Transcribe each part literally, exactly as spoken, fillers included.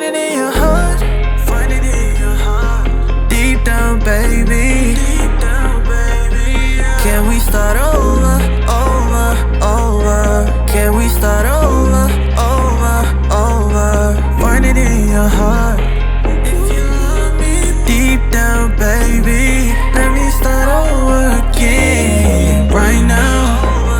it in your heart. Find it in your heart. Deep down, baby. Deep down, baby. Yeah. Can we start over, over, over? Can we start over, over, over? Find it in your heart. If you love me deep down, baby, let me start over again right now.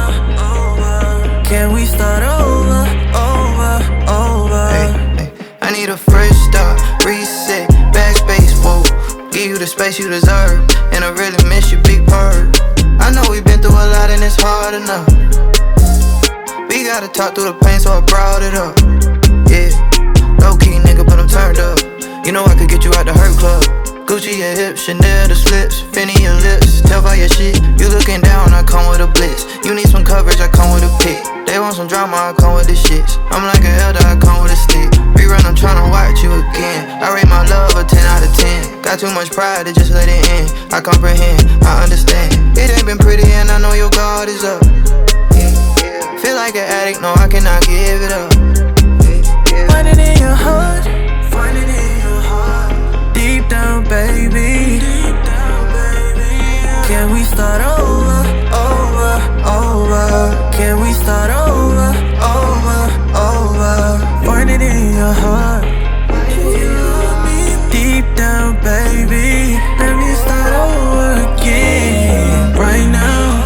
Can we start over, over, over? Hey, hey. I need a fresh start, reset, backspace, whoa. Give you the space you deserve, and I really miss your big bird. I know we've been through a lot and it's hard enough. We gotta talk through the pain, so I brought it up. Yeah, low key nigga, but I'm turned up. You know I could get you out the hurt club. Gucci your hips, Chanel the slips, Fendi your lips, tell by your shit. You looking down, I come with a blitz. You need some coverage, I come with a pick. They want some drama, I come with the shits. I'm like an elder, I come with a stick. Rerun, I'm tryna watch you again. I rate my love a ten out of ten. Got too much pride to just let it in. I comprehend, I understand. It ain't been pretty and I know your guard is up. Feel like an addict, no I cannot give it up. Find it in your heart. Find it in your heart. Deep down, baby. Deep down, baby. Yeah. Can we start over, over, over? Can we start over, over, over? Find it in your heart. If you love me deep down, baby, let me start over again right now.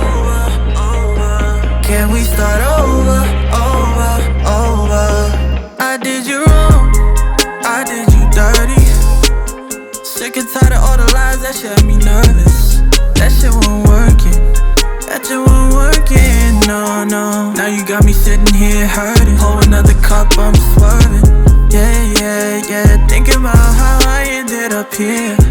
Can we start over, over, over? I did you wrong, I did you dirty. Sick and tired of all the lies, that shit had me nervous. That shit wasn't working, that shit wasn't working, no, no. Now you got me sitting here hurting. Pour another cup, I'm swerving. Yeah, yeah, yeah. Thinking about how I ended up here.